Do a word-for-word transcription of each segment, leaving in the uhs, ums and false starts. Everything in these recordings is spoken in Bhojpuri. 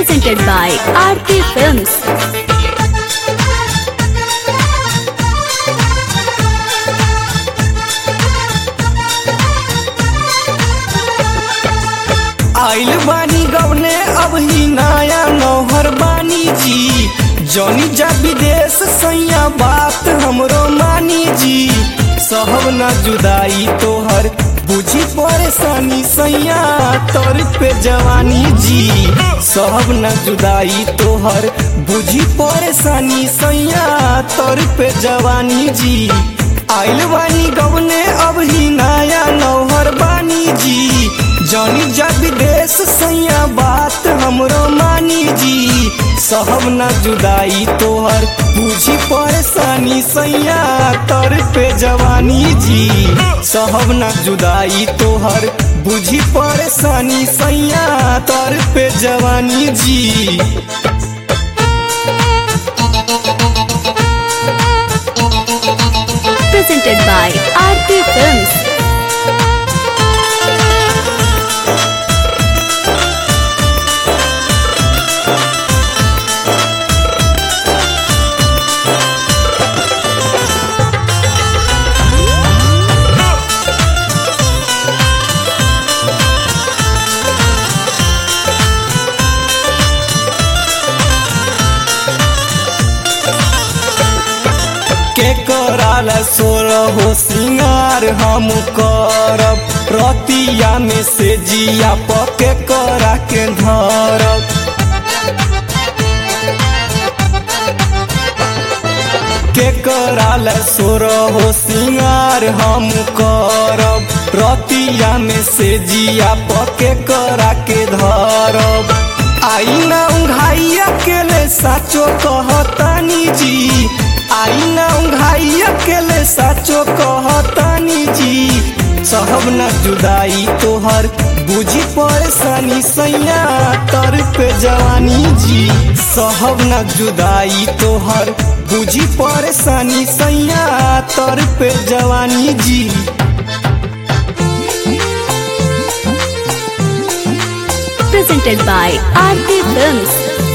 presented by Aarti Films. आइल बानी गवने अब ही नया नौहर बानी जी, जौनी जा विदेश सैया बात हमरो मानी जी। सहब न जुदाई तोहर बुझी परेशानी सैया तोर पे जवानी जी। सहब न जुदाई तोहर बुझी परेशानी सैया तोर पे जवानी जी। आइल बानी गवने अब ही नया नौहर बानी जी, जौनी जा विदेश सैया बात हमरो मानी जी। सहब न जुदाई तोहर बुझी परेशानी सैया तोर पे जवानी जी। सहब न जुदाई तोहर बुझी परेशानी सैया तोर पे जवानी जी। Presented by Aarti Films. के कराल सोर हो सिंगार हम करब, रतिया में से जिया पके करा के धरब। के कराल सोर हो सिंगार हम करब, रतिया में से जिया पके करा के धरब। आई ना उंघाइया के ले साचो कहतानी जी, आई ना उंघाइया के ले साचो कहतानी जी। सहब न जुदाई तोहर बुझी परेशानी सैया तोर पे जवानी जी। सहब न जुदाई तोहर बुझी परेशानी सैया तोर पे जवानी जी। Presented by Aarti Films.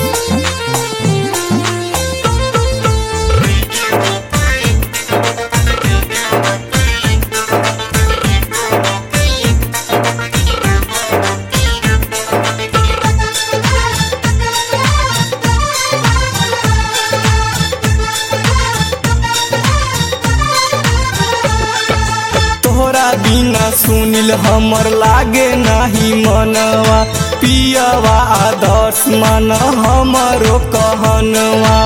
तोहरा बिना सुनिल हमर लागे नाही मनवा, पियवा आदर्श मन हमरो कहनवा।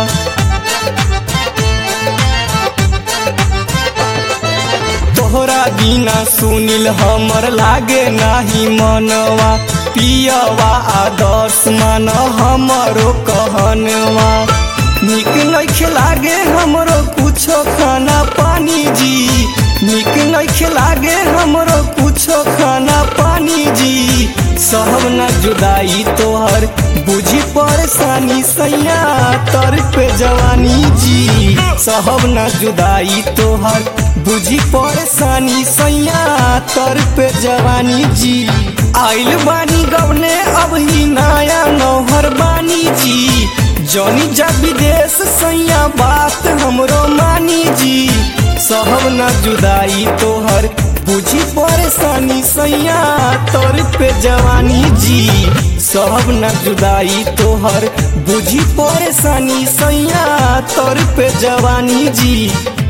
तोहरा बिना सुनिल हमर लागे नाही मनवा, पियवा आदर्श मन हमरो कहनवा। निक नइखे लागे हमरो कुछो खाना पानी जी, निक नइखे लागे हमरो कुछो खाना पानी जी। सहब न जुदाई तोहर बुझी परेशानी सैया तोर पे जवानी जी। सहब न जुदाई तोहर बुझी परेशानी सैया तोर पे जवानी जी। आइल बानी गवने अब ही नया नौहर बानी जी, जौनी जा विदेश सैया बात हमरो मानी जी। सहब न जुदाई तोहर बुझी परेशानी सैया तोर पे जवानी जी। सहब न जुदाई तोहर बुझी परेशानी सैया तोर पे जवानी जी।